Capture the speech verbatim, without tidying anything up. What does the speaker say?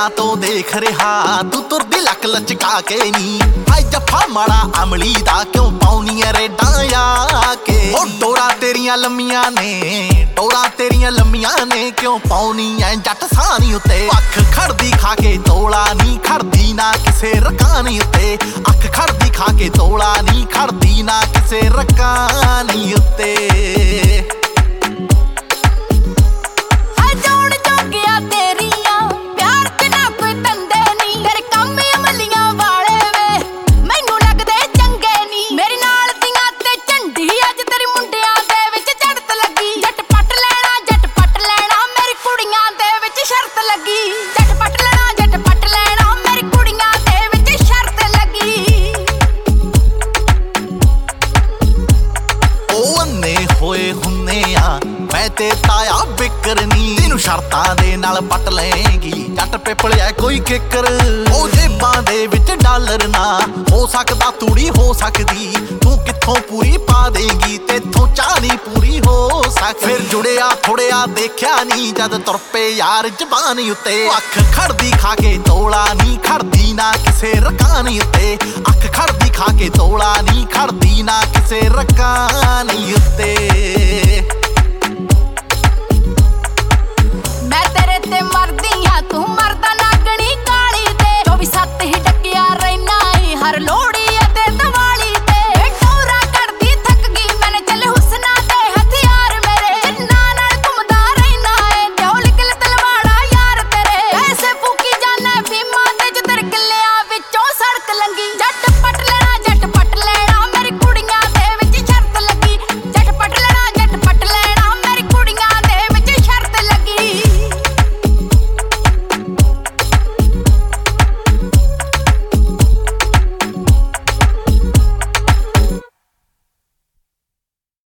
ਦਿਨਾਂ ਤੋਂ ਦੇਖ ਰਿਹਾ ਤੂੰ ਤੁਰਦੀ ਲੱਕ ਲਚਕਾ ਕੇ ਨੀ। ਹਾਏ ਜੱਫਾ ਮਾੜਾ ਅਮਲੀ ਦਾ ਕਿਉਂ ਪਾਉਣੀ ਐ ਰੇਡਾਂ ਆ ਕੇ। ਉਹ ਡੋਰਾ ਤੇਰੀਆਂ ਲੰਮੀਆਂ ਨੇ ਡੋਰਾ ਤੇਰੀਆਂ ਲੰਮੀਆਂ ਨੇ ਕਿਉਂ ਪਾਉਣੀ ਐ ਜੱਟ ਸਾਨੀ ਉੱਤੇ। ਅੱਖ ਖੜਦੀ ਖਾ ਕੇ ਤੋਲਾ ਨੀ ਖੜਦੀ ਨਾ ਕਿਸੇ ਰਕਾਨੀ ਉੱਤੇ। ਅੱਖ ਖੜਦੀ ਖਾ ਕੇ ਤੋਲਾ ਨੀ ਖੜਦੀ ਨਾ ਕਿਸੇ ਰਕਾਨੀ ਉੱਤੇ। ਹੋਏ ਹੁੰਨੇ ਆ ਮੈਂ ਤੇ ਤਾਇਆ ਬਿਕਰਨੀ। ਤੈਨੂੰ ਸ਼ਰਤਾਂ ਦੇ ਨਾਲ ਪੱਟ ਲੈਂਗੀ ਜੱਟ ਪਿਪਲਿਆ ਕੋਈ ਕਿੱਕਰ। ਉਹ ਜੇਬਾਂ ਦੇ ਵਿੱਚ ਡਾਲਰ ਨਾ ਹੋ ਸਕਦਾ ਤੂੜੀ ਹੋ ਸਕਦੀ। ਤੂੰ ਕਿੱਥੋਂ ਪੂਰੀ ਪਾ ਦੇਗੀ ਤੇਥੋਂ ਚਾਹ ਨਹੀਂ ਪੂਰੀ ਹੋ ਸਕਦੀ। ਫਿਰ ਜੁੜਿਆ ਥੋੜਿਆ ਦੇਖਿਆ ਨੀ ਜਦ ਤੁਰ ਪਏ ਯਾਰ ਜ਼ਬਾਨ ਉੱਤੇ। ਅੱਖ ਖੜਦੀ ਖਾ ਕੇ ਤੋਲਾ ਨੀ ਖੜਦੀ ਨਾ ਕਿਸੇ ਰਕਾਨੀ ਉੱਤੇ। ਅੱਖ ਖੜਦੀ ਖਾ ਕੇ ਤੋਲਾ ਨੀ ਖੜਦੀ ਨਾ ਕਿਸੇ ਰਕਾਨੀ ਉੱਤੇ। ਮੈਂ ਤੇਰੇ ਤੇ ਮਰਦੀ ਆ ਤੂੰ ਮਰਦਾ ਨਾਗਣੀ ਕਾਲੀ ਤੇ। ਚੌਵੀ ਸੱਤ ਹੀ ਡੱਕਿਆ ਰਹਿਣਾ ਈ ਹਰ ਲੋੜੀ